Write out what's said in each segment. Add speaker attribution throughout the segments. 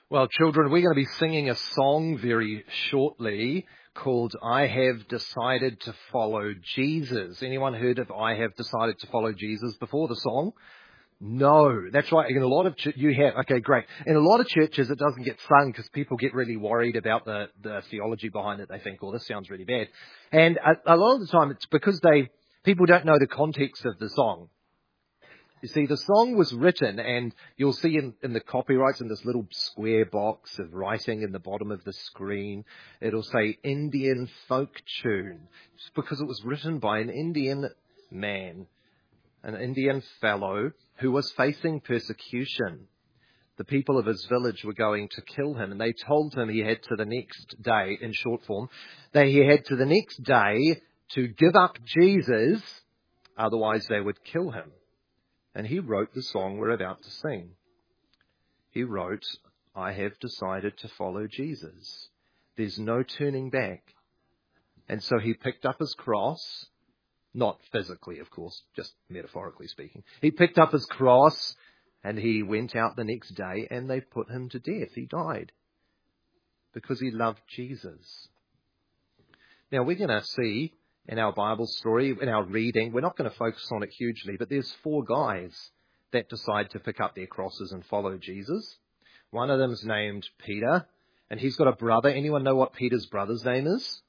Speaker 1: Well, children, we're going to be singing a song very shortly called I Have Decided to Follow Jesus. Anyone heard of I Have Decided to Follow Jesus before the song? No, that's right. In a lot of you have. Okay, great. In a lot of churches, it doesn't get sung because people get really worried about the theology behind it. They think, "Oh, this sounds really bad," and a lot of the time, it's because people don't know the context of the song. You see, the song was written, and you'll see in the copyrights in this little square box of writing in the bottom of the screen, it'll say Indian folk tune. It's because it was written by an Indian man, an Indian fellow who was facing persecution. The people of his village were going to kill him, and they told him he had to the next day, in short form, he had to the next day to give up Jesus, otherwise they would kill him. And he wrote the song we're about to sing. He wrote, I have decided to follow Jesus. There's no turning back. And so he picked up his cross, not physically, of course, just metaphorically speaking. He picked up his cross and he went out the next day and they put him to death. He died because he loved Jesus. Now we're going to see in our Bible story, in our reading, we're not going to focus on it hugely, but there's 4 guys that decide to pick up their crosses and follow Jesus. One of them is named Peter, and he's got a brother. Anyone know what Peter's brother's name is?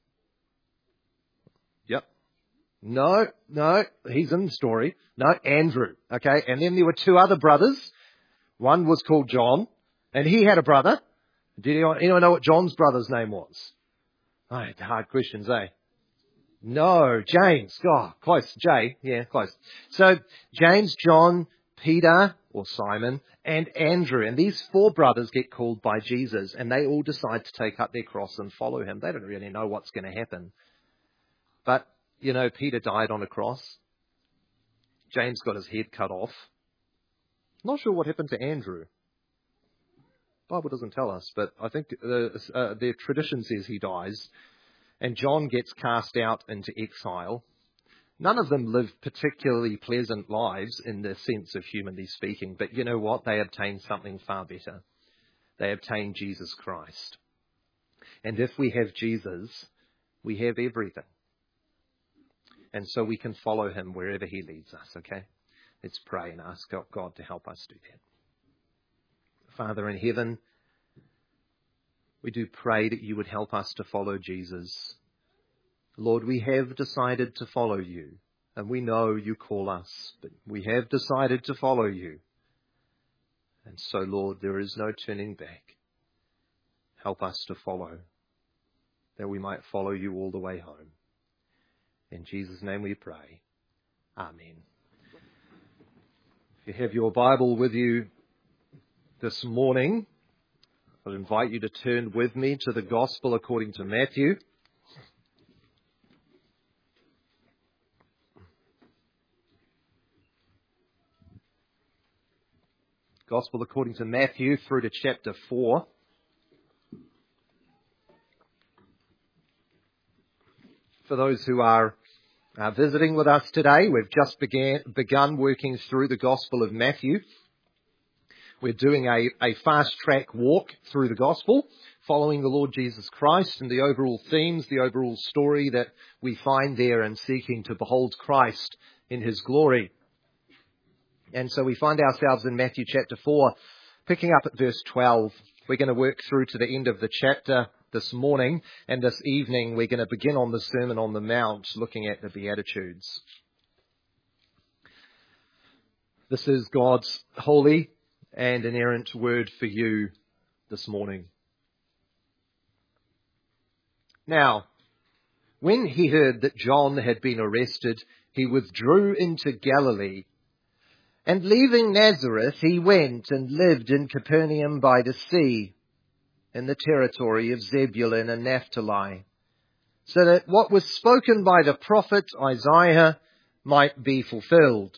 Speaker 1: Yep. No, he's in the story. No, Andrew. Okay, and then there were 2 other brothers. One was called John, and he had a brother. Did anyone know what John's brother's name was? Oh, hard questions, eh? No, James. Oh, close. J. Yeah, close. So, James, John, Peter, or Simon, and Andrew. And these 4 brothers get called by Jesus, and they all decide to take up their cross and follow him. They don't really know what's going to happen. But, Peter died on a cross. James got his head cut off. Not sure what happened to Andrew. The Bible doesn't tell us, but I think the tradition says he dies. And John gets cast out into exile. None of them live particularly pleasant lives in the sense of humanly speaking, but you know what? They obtain something far better. They obtain Jesus Christ. And if we have Jesus, we have everything. And so we can follow him wherever he leads us, okay? Let's pray and ask God to help us do that. Father in heaven, we do pray that you would help us to follow Jesus. Lord, we have decided to follow you, and we know you call us, but we have decided to follow you. And so, Lord, there is no turning back. Help us to follow, that we might follow you all the way home. In Jesus' name we pray. Amen. If you have your Bible with you this morning, I'll invite you to turn with me to the Gospel according to Matthew. Gospel according to Matthew through to chapter 4. For those who are visiting with us today, we've just begun working through the Gospel of Matthew. We're doing a fast-track walk through the Gospel, following the Lord Jesus Christ and the overall themes, the overall story that we find there and seeking to behold Christ in his glory. And so we find ourselves in Matthew chapter 4, picking up at verse 12. We're going to work through to the end of the chapter this morning, and this evening we're going to begin on the Sermon on the Mount, looking at the Beatitudes. This is God's holy and inerrant word for you this morning. Now, when he heard that John had been arrested, he withdrew into Galilee. And leaving Nazareth, he went and lived in Capernaum by the sea, in the territory of Zebulun and Naphtali, so that what was spoken by the prophet Isaiah might be fulfilled.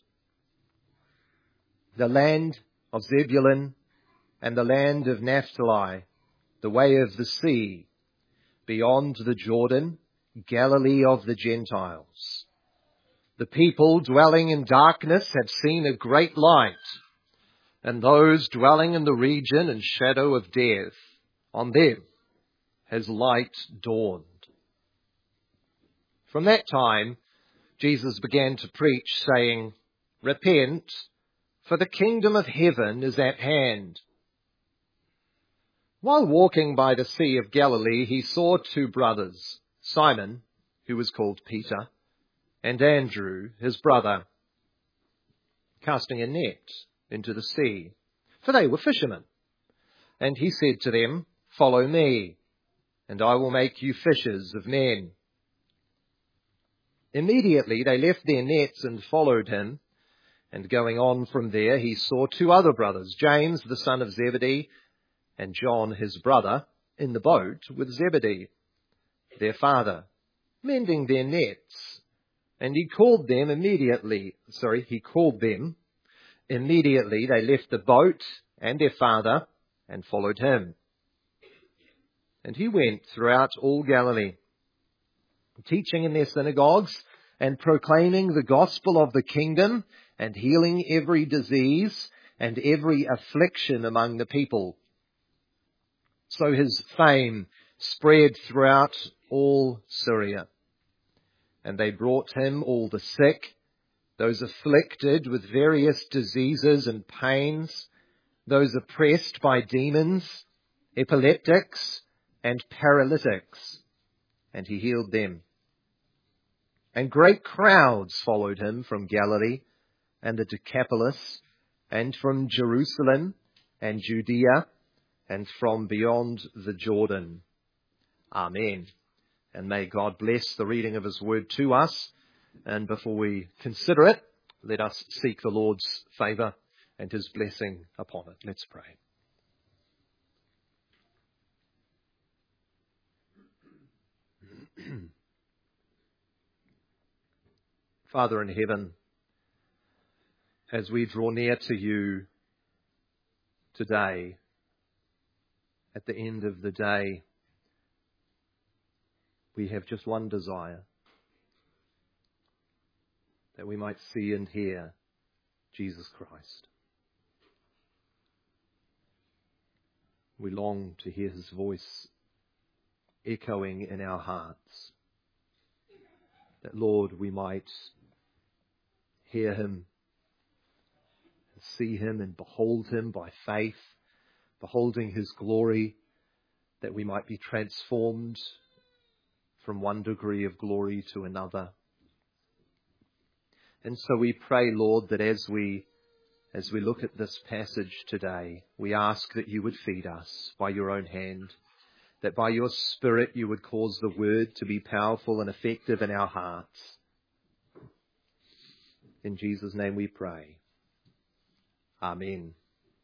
Speaker 1: The land of Zebulun and the land of Naphtali, the way of the sea, beyond the Jordan, Galilee of the Gentiles. The people dwelling in darkness have seen a great light. and those dwelling in the region and shadow of death, on them has light dawned. From that time, Jesus began to preach, saying, Repent, for the kingdom of heaven is at hand. While walking by the Sea of Galilee, he saw two brothers, Simon, who was called Peter, and Andrew, his brother, casting a net into the sea, for they were fishermen. And he said to them, Follow me, and I will make you fishers of men. Immediately they left their nets and followed him. And going on from there, he saw two other brothers, James, the son of Zebedee, and John, his brother, in the boat with Zebedee, their father, mending their nets. And he called them. Immediately they left the boat and their father and followed him. And he went throughout all Galilee, teaching in their synagogues and proclaiming the gospel of the kingdom and healing every disease and every affliction among the people. So his fame spread throughout all Syria. And they brought him all the sick, those afflicted with various diseases and pains, those oppressed by demons, epileptics, and paralytics, and he healed them. And great crowds followed him from Galilee and the Decapolis, and from Jerusalem and Judea, and from beyond the Jordan. Amen. And may God bless the reading of his word to us. And before we consider it, let us seek the Lord's favour and his blessing upon it. Let's pray. Father in heaven, as we draw near to you today, at the end of the day, we have just one desire, that we might see and hear Jesus Christ. We long to hear his voice echoing in our hearts, that, Lord, we might hear him, see him and behold him by faith, beholding his glory, that we might be transformed from one degree of glory to another. And so we pray, Lord, that as we look at this passage today, we ask that you would feed us by your own hand, that by your Spirit you would cause the word to be powerful and effective in our hearts. In Jesus' name we pray. Amen.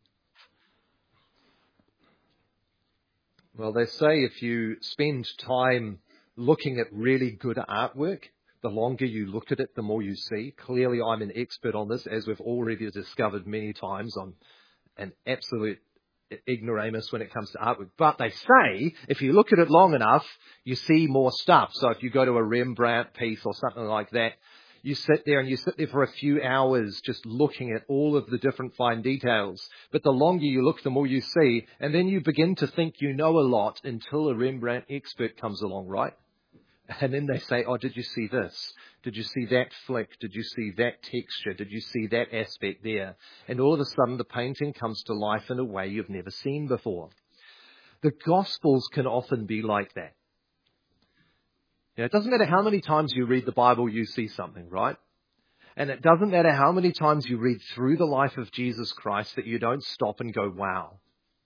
Speaker 1: Well, they say if you spend time looking at really good artwork, the longer you look at it, the more you see. Clearly, I'm an expert on this, as we've already discovered many times. I'm an absolute ignoramus when it comes to artwork. But they say if you look at it long enough, you see more stuff. So if you go to a Rembrandt piece or something like that, you sit there for a few hours just looking at all of the different fine details. But the longer you look, the more you see. And then you begin to think you know a lot until a Rembrandt expert comes along, right? And then they say, oh, did you see this? Did you see that flick? Did you see that texture? Did you see that aspect there? And all of a sudden the painting comes to life in a way you've never seen before. The Gospels can often be like that. You know, it doesn't matter how many times you read the Bible, you see something, right? And it doesn't matter how many times you read through the life of Jesus Christ that you don't stop and go, wow.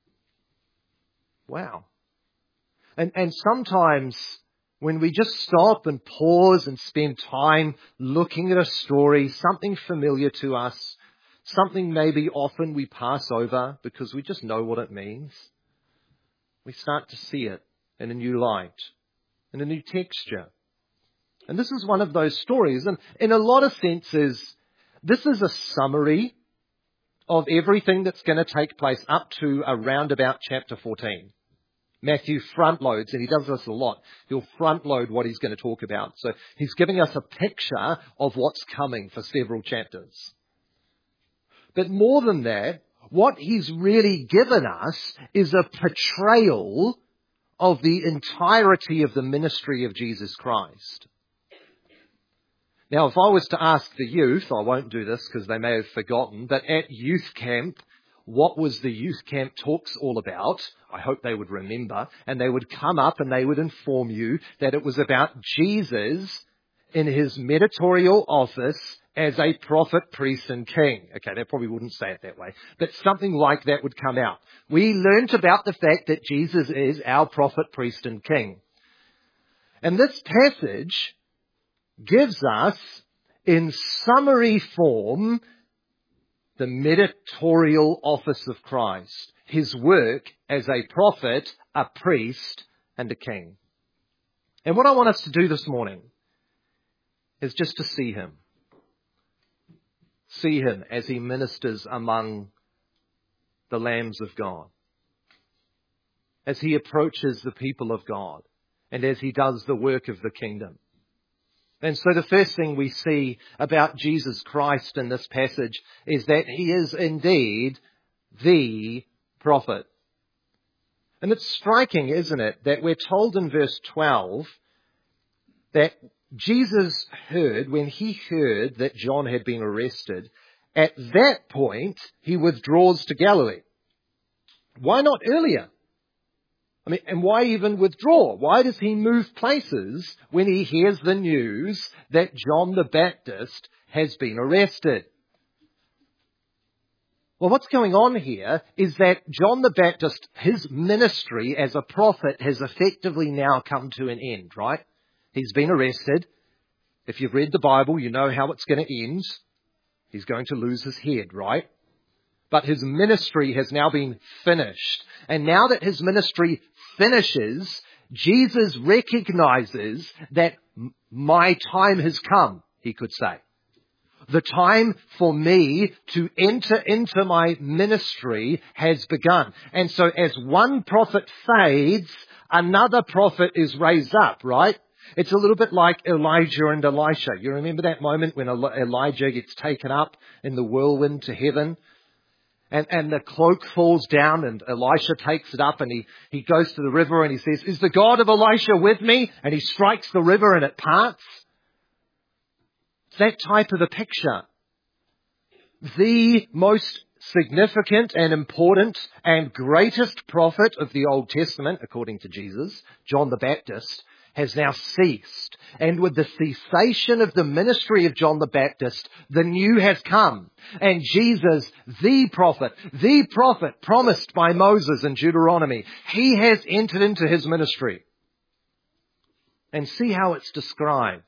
Speaker 1: Wow. And sometimes when we just stop and pause and spend time looking at a story, something familiar to us, something maybe often we pass over because we just know what it means, we start to see it in a new light, in a new texture. And this is one of those stories. And in a lot of senses, this is a summary of everything that's going to take place up to around about chapter 14. Matthew front loads, and he does this a lot. He'll front load what he's going to talk about. So he's giving us a picture of what's coming for several chapters. But more than that, what he's really given us is a portrayal of the entirety of the ministry of Jesus Christ. Now, if I was to ask the youth, I won't do this because they may have forgotten, but at youth camp, what was the youth camp talks all about? I hope they would remember, and they would come up and they would inform you that it was about Jesus in his mediatorial office as a prophet, priest, and king. Okay, they probably wouldn't say it that way, but something like that would come out. We learnt about the fact that Jesus is our prophet, priest, and king. And this passage gives us, in summary form, the mediatorial office of Christ, his work as a prophet, a priest, and a king. And what I want us to do this morning is just to see him. See him as he ministers among the lambs of God, as he approaches the people of God, and as he does the work of the kingdom. And so the first thing we see about Jesus Christ in this passage is that he is indeed the prophet. And it's striking, isn't it, that we're told in verse 12 that Jesus heard, when he heard that John had been arrested, at that point he withdraws to Galilee. Why not earlier? And why even withdraw? Why does he move places when he hears the news that John the Baptist has been arrested? Well, what's going on here is that John the Baptist, his ministry as a prophet has effectively now come to an end, right? He's been arrested. If you've read the Bible, you know how it's going to end. He's going to lose his head, right? But his ministry has now been finished. And now that his ministry finishes, Jesus recognizes that my time has come, he could say. The time for me to enter into my ministry has begun. And so as one prophet fades, another prophet is raised up, right? It's a little bit like Elijah and Elisha. You remember that moment when Elijah gets taken up in the whirlwind to heaven? And the cloak falls down and Elisha takes it up and he goes to the river and he says, "Is the God of Elisha with me?" And he strikes the river and it parts. It's that type of a picture. The most significant and important and greatest prophet of the Old Testament, according to Jesus, John the Baptist, has now ceased. And with the cessation of the ministry of John the Baptist, the new has come. And Jesus, the prophet promised by Moses in Deuteronomy, he has entered into his ministry. And see how it's described.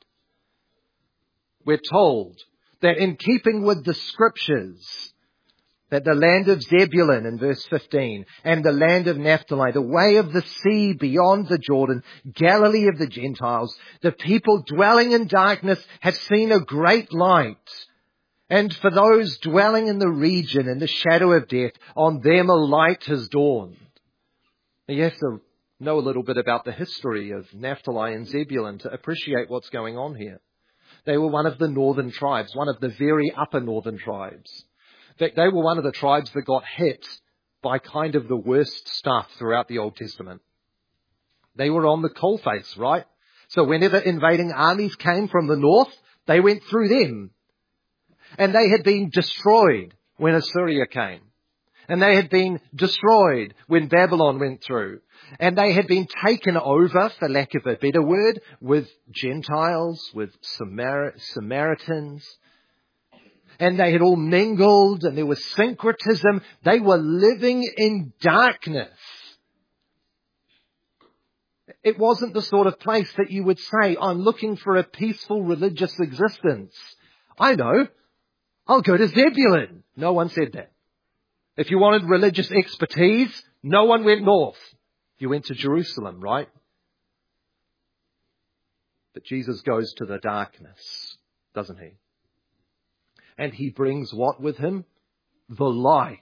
Speaker 1: We're told that in keeping with the scriptures, that the land of Zebulun in verse 15 and the land of Naphtali, the way of the sea beyond the Jordan, Galilee of the Gentiles, the people dwelling in darkness have seen a great light. And for those dwelling in the region in the shadow of death, on them a light has dawned. Now you have to know a little bit about the history of Naphtali and Zebulun to appreciate what's going on here. They were one of the northern tribes, one of the very upper northern tribes. In fact, they were one of the tribes that got hit by kind of the worst stuff throughout the Old Testament. They were on the coalface, right? So whenever invading armies came from the north, they went through them. And they had been destroyed when Assyria came. And they had been destroyed when Babylon went through. And they had been taken over, for lack of a better word, with Gentiles, with Samaritans. And they had all mingled and there was syncretism. They were living in darkness. It wasn't the sort of place that you would say, "I'm looking for a peaceful religious existence. I know, I'll go to Zebulun." No one said that. If you wanted religious expertise, no one went north. You went to Jerusalem, right? But Jesus goes to the darkness, doesn't he? And he brings what with him? The light.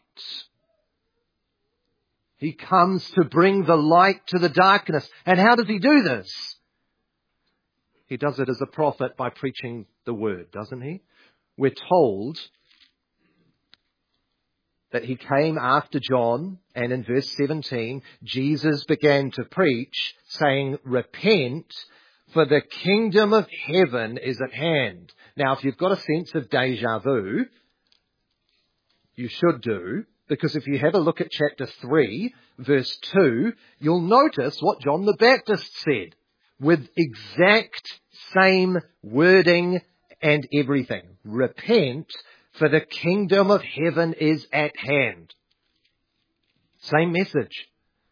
Speaker 1: He comes to bring the light to the darkness. And how does he do this? He does it as a prophet by preaching the word, doesn't he? We're told that he came after John, and in verse 17, Jesus began to preach, saying, "Repent, for the kingdom of heaven is at hand." Now, if you've got a sense of deja vu, you should do, because if you have a look at chapter 3, verse 2, you'll notice what John the Baptist said, with exact same wording and everything. Repent, for the kingdom of heaven is at hand. Same message.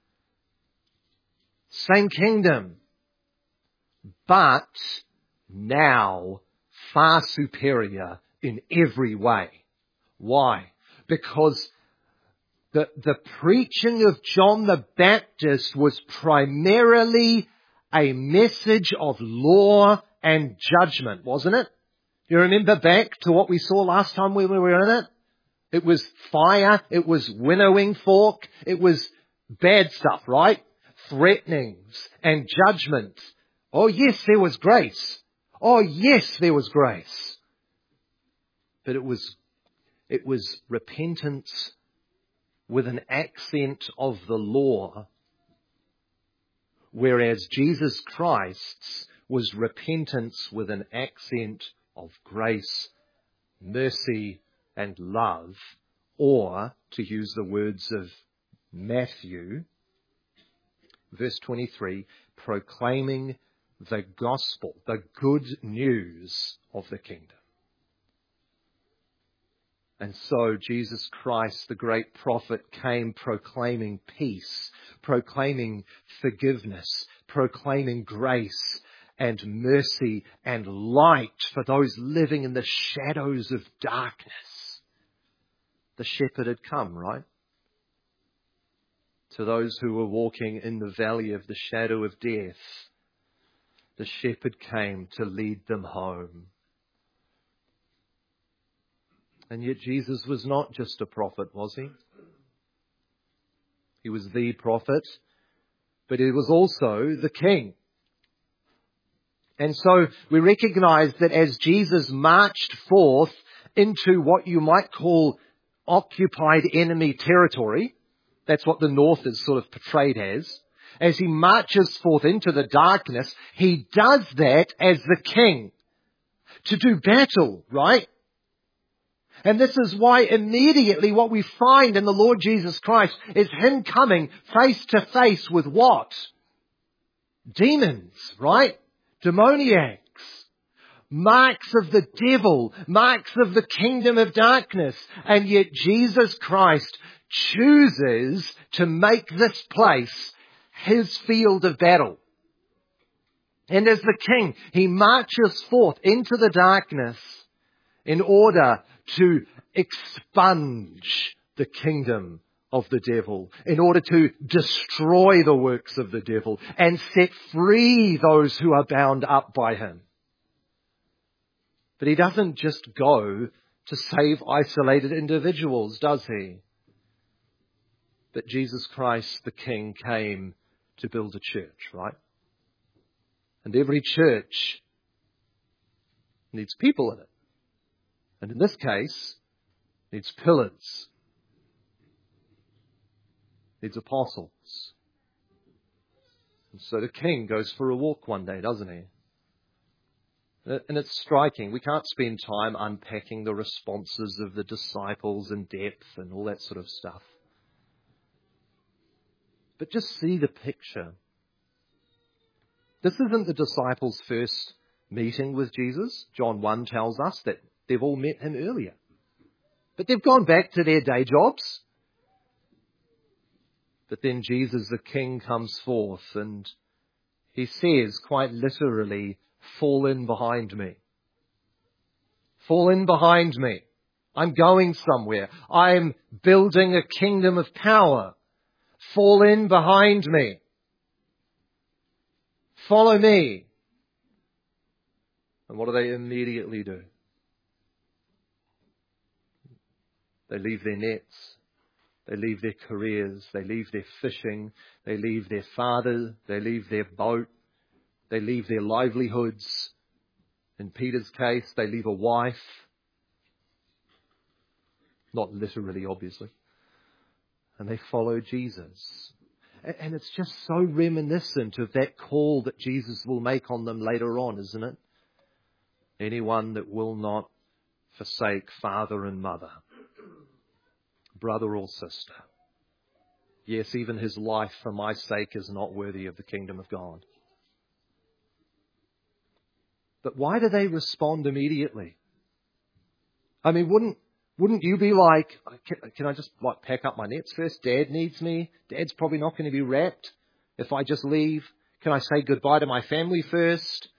Speaker 1: Same kingdom. But now far superior in every way. Why? Because the preaching of John the Baptist was primarily a message of law and judgment, wasn't it? You remember back to what we saw last time when we were in it? It was fire, it was winnowing fork, it was bad stuff, right? Threatenings and judgment. Oh yes, there was grace. Oh yes, there was grace. But it was repentance with an accent of the law, whereas Jesus Christ's was repentance with an accent of grace, mercy, and love, or, to use the words of Matthew, verse 23, proclaiming the gospel, the good news of the kingdom. And so Jesus Christ, the great prophet, came proclaiming peace, proclaiming forgiveness, proclaiming grace and mercy and light for those living in the shadows of darkness. The shepherd had come, right? To those who were walking in the valley of the shadow of death, the shepherd came to lead them home. And yet Jesus was not just a prophet, was he? He was the prophet, but he was also the king. And so we recognize that as Jesus marched forth into what you might call occupied enemy territory, that's what the north is sort of portrayed as he marches forth into the darkness, he does that as the king to do battle, right? And this is why immediately what we find in the Lord Jesus Christ is him coming face to face with what? Demons, right? Demoniacs. Marks of the devil. Marks of the kingdom of darkness. And yet Jesus Christ chooses to make this place his field of battle. And as the king, he marches forth into the darkness in order to expunge the kingdom of the devil, in order to destroy the works of the devil and set free those who are bound up by him. But he doesn't just go to save isolated individuals, does he? But Jesus Christ, the King, came to build a church, right? And every church needs people in it. And in this case, needs pillars, needs apostles. And so the king goes for a walk one day, doesn't he? And it's striking. We can't spend time unpacking the responses of the disciples in depth and all that sort of stuff. But just see the picture. This isn't the disciples' first meeting with Jesus. John 1 tells us that they've all met him earlier. But they've gone back to their day jobs. But then Jesus the King comes forth and he says quite literally, fall in behind me. Fall in behind me. I'm going somewhere. I'm building a kingdom of power. Fall in behind me. Follow me. And what do they immediately do? They leave their nets. They leave their careers. They leave their fishing. They leave their father. They leave their boat. They leave their livelihoods. In Peter's case, they leave a wife. Not literally, obviously. And they follow Jesus. And it's just so reminiscent of that call that Jesus will make on them later on, isn't it? Anyone that will not forsake father and mother, brother or sister. Yes, even his life for my sake is not worthy of the kingdom of God. But why do they respond immediately? I mean, wouldn't you be like, can I just pack up my nets first? Dad needs me. Dad's probably not going to be wrapped if I just leave. Can I say goodbye to my family first?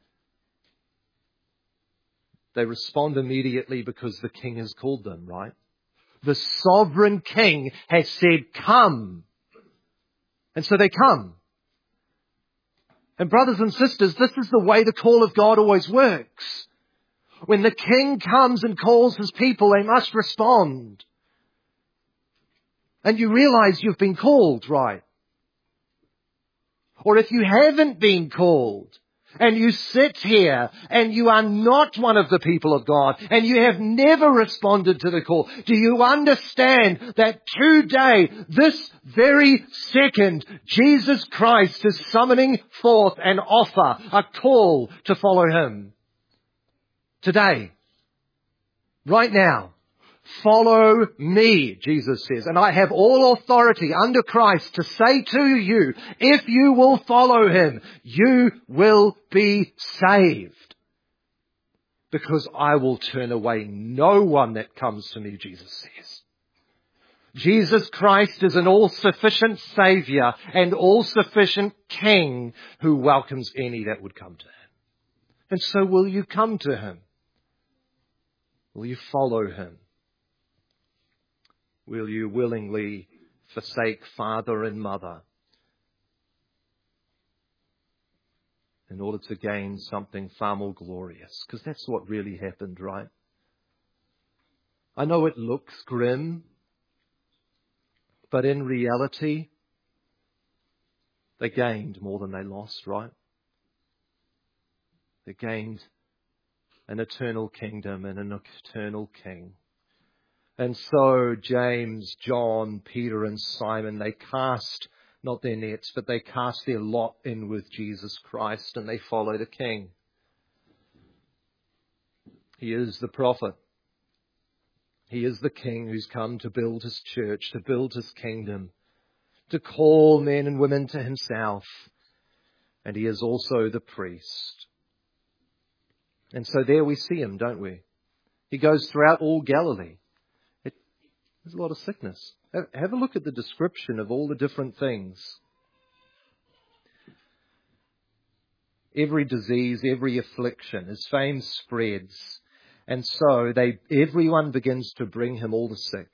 Speaker 1: They respond immediately because the king has called them, right? The sovereign king has said, come. And so they come. And brothers and sisters, this is the way the call of God always works. When the king comes and calls his people, they must respond. And you realize you've been called, right? Or if you haven't been called, and you sit here and you are not one of the people of God and you have never responded to the call, do you understand that today, this very second, Jesus Christ is summoning forth an offer, a call to follow Him? Today. Right now. Follow me, Jesus says, and I have all authority under Christ to say to you, if you will follow Him, you will be saved. Because I will turn away no one that comes to me, Jesus says. Jesus Christ is an all-sufficient Saviour and all-sufficient King who welcomes any that would come to Him. And so will you come to Him? Will you follow Him? Will you willingly forsake father and mother in order to gain something far more glorious? Because that's what really happened, right? I know it looks grim, but in reality, they gained more than they lost, right? They gained an eternal kingdom and an eternal king. And so James, John, Peter and Simon, they cast not their nets, but they cast their lot in with Jesus Christ and they follow the King. He is the prophet. He is the King who's come to build His church, to build His kingdom, to call men and women to Himself. And He is also the priest. And so there we see Him, don't we? He goes throughout all Galilee. There's a lot of sickness. Have a look at the description of all the different things. Every disease, every affliction, His fame spreads. And so everyone begins to bring Him all the sick.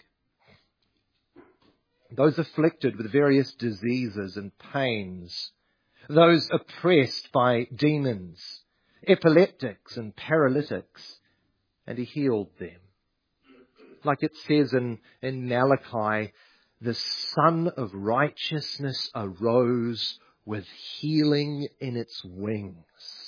Speaker 1: Those afflicted with various diseases and pains. Those oppressed by demons, epileptics and paralytics. And He healed them. Like it says in Malachi, the Son of Righteousness arose with healing in its wings.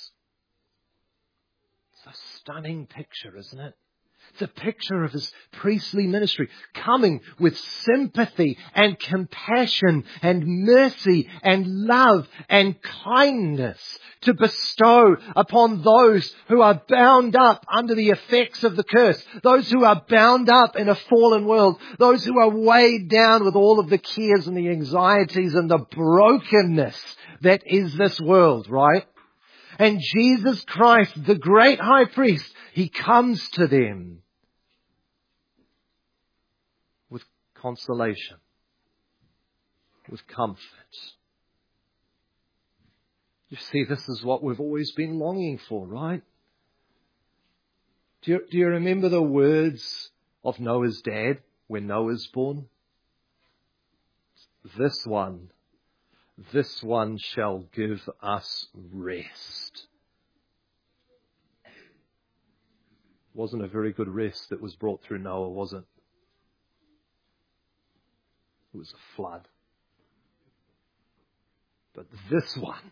Speaker 1: It's a stunning picture, isn't it? It's a picture of His priestly ministry coming with sympathy and compassion and mercy and love and kindness to bestow upon those who are bound up under the effects of the curse, those who are bound up in a fallen world, those who are weighed down with all of the cares and the anxieties and the brokenness that is this world, right? And Jesus Christ, the great high priest, He comes to them with consolation, with comfort. You see, this is what we've always been longing for, right? Do you remember the words of Noah's dad when Noah's born? This one shall give us rest. Wasn't a very good rest that was brought through Noah, was it? It was a flood. But this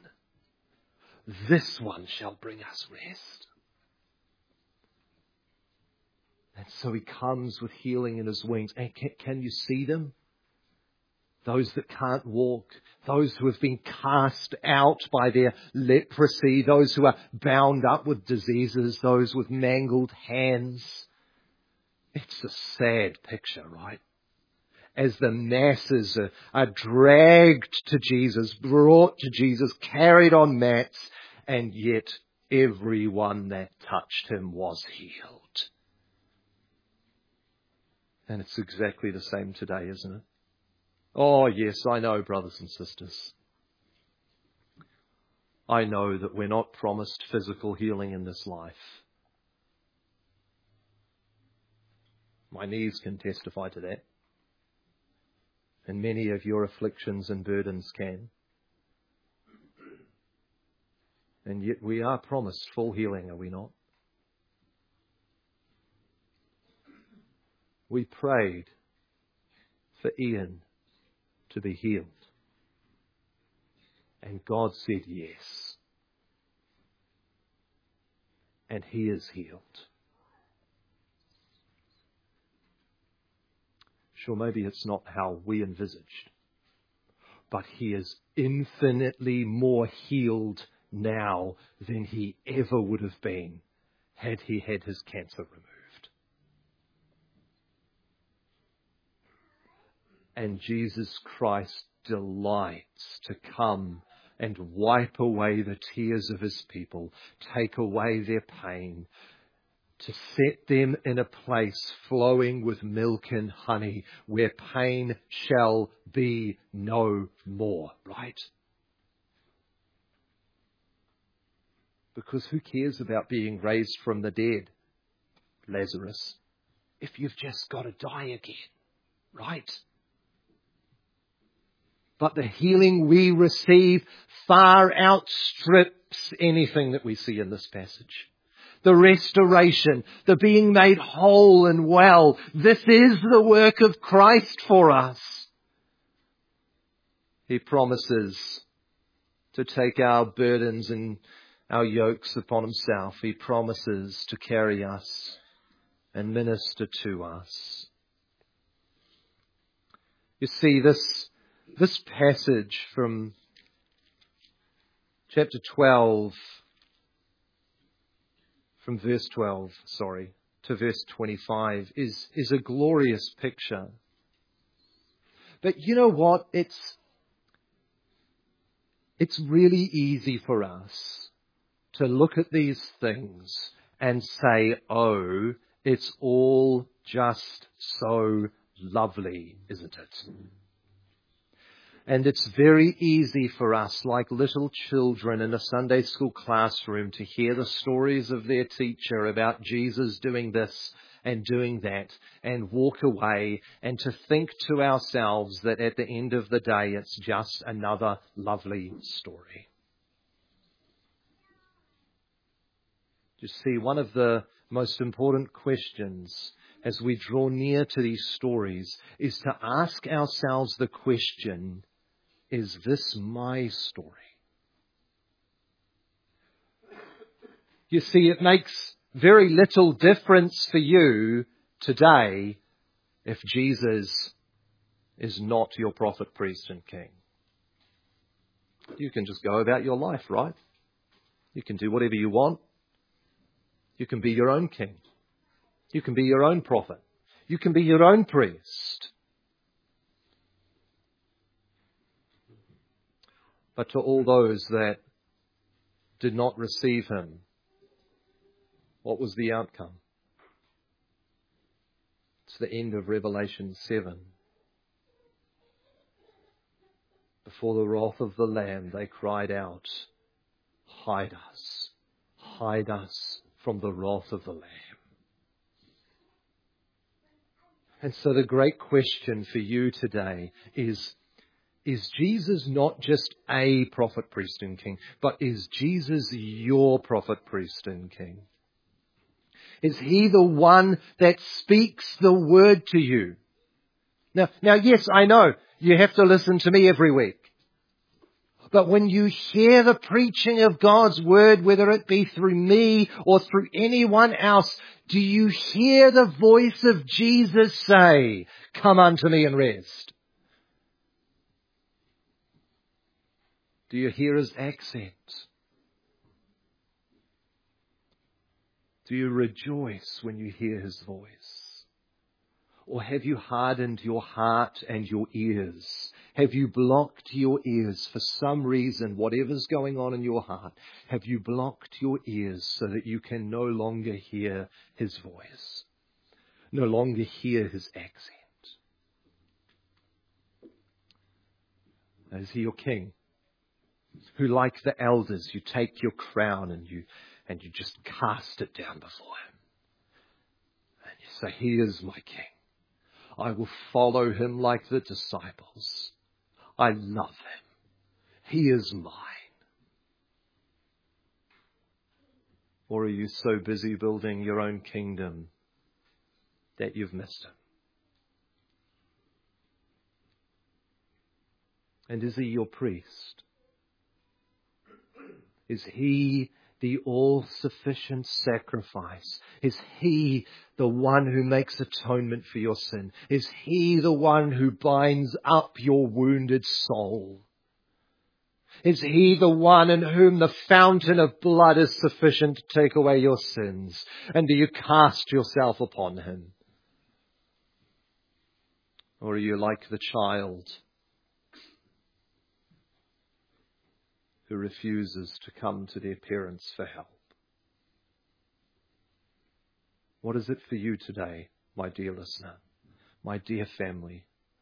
Speaker 1: one shall bring us rest. And so He comes with healing in His wings. And can you see them? those that can't walk, those who have been cast out by their leprosy, those who are bound up with diseases, those with mangled hands. It's a sad picture, right? As the masses are dragged to Jesus, brought to Jesus, carried on mats, and yet everyone that touched him was healed. And it's exactly the same today, isn't it? Oh, yes, I know, brothers and sisters. I know that we're not promised physical healing in this life. My knees can testify to that. And many of your afflictions and burdens can. And yet we are promised full healing, are we not? We prayed for Ian to be healed. And God said yes. And he is healed. Sure, maybe it's not how we envisaged, but he is infinitely more healed now than he ever would have been had he had his cancer removed. And Jesus Christ delights to come and wipe away the tears of his people, take away their pain, to set them in a place flowing with milk and honey where pain shall be no more, right? Because who cares about being raised from the dead, Lazarus, if you've just got to die again, right? But the healing we receive far outstrips anything that we see in this passage. The restoration, the being made whole and well. This is the work of Christ for us. He promises to take our burdens and our yokes upon himself. He promises to carry us and minister to us. You see, this passage from chapter 12, from verse 12, to verse 25 is a glorious picture. But you know what? It's really easy for us to look at these things and say, oh, it's all just so lovely, isn't it? And it's very easy for us, like little children in a Sunday school classroom, to hear the stories of their teacher about Jesus doing this and doing that and walk away and to think to ourselves that at the end of the day it's just another lovely story. You see, one of the most important questions as we draw near to these stories is to ask ourselves the question, is this my story? You see, it makes very little difference for you today if Jesus is not your prophet, priest, and king. You can just go about your life, right? You can do whatever you want. You can be your own king. You can be your own prophet. You can be your own priest. But to all those that did not receive him, what was the outcome? It's the end of Revelation 7. Before the wrath of the Lamb, they cried out, hide us from the wrath of the Lamb. And so the great question for you today is Jesus not just a prophet, priest, and king, but is Jesus your prophet, priest, and king? Is he the one that speaks the word to you? Now, yes, I know you have to listen to me every week. But when you hear the preaching of God's word, whether it be through me or through anyone else, do you hear the voice of Jesus say, come unto me and rest? Do you hear his accent? Do you rejoice when you hear his voice? Or have you hardened your heart and your ears? Have you blocked your ears for some reason, whatever's going on in your heart? Have you blocked your ears so that you can no longer hear his voice? No longer hear his accent? Is he your king? Who, like the elders, you take your crown and you just cast it down before him. And you say, he is my king. I will follow him like the disciples. I love him. He is mine. Or are you so busy building your own kingdom that you've missed him? And is he your priest? Is he the all-sufficient sacrifice? Is he the one who makes atonement for your sin? Is he the one who binds up your wounded soul? Is he the one in whom the fountain of blood is sufficient to take away your sins? And do you cast yourself upon him? Or are you like the child who refuses to come to their parents for help? What is it for you today, my dear listener, my dear family?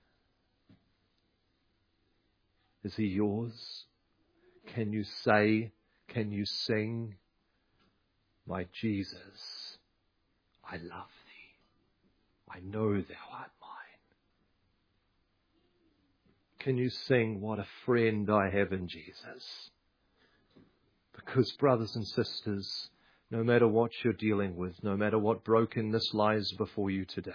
Speaker 1: Is he yours? Can you say, can you sing, my Jesus, I love thee. I know thou art mine. Can you sing, what a friend I have in Jesus? Because, brothers and sisters, no matter what you're dealing with, no matter what brokenness lies before you today,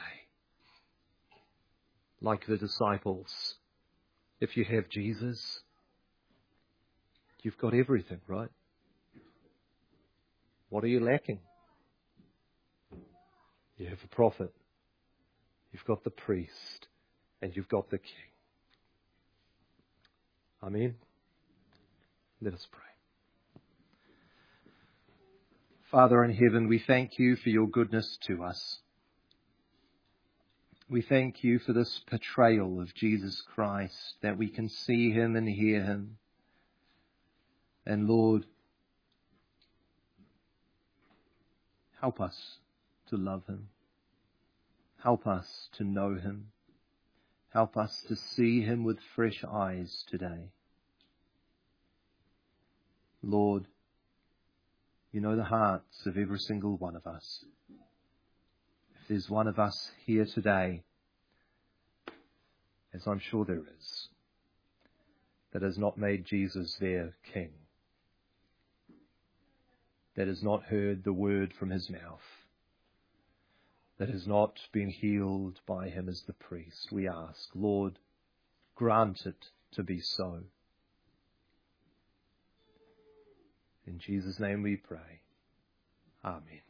Speaker 1: like the disciples, if you have Jesus, you've got everything, right? What are you lacking? You have a prophet, you've got the priest, and you've got the king. Amen. Let us pray. Father in heaven, we thank you for your goodness to us. We thank you for this portrayal of Jesus Christ, that we can see him and hear him. And Lord, help us to love him. Help us to know him. Help us to see him with fresh eyes today. Lord, you know the hearts of every single one of us. If there's one of us here today, as I'm sure there is, that has not made Jesus their King, that has not heard the word from his mouth, that has not been healed by him as the priest, we ask, Lord, grant it to be so. In Jesus' name we pray. Amen.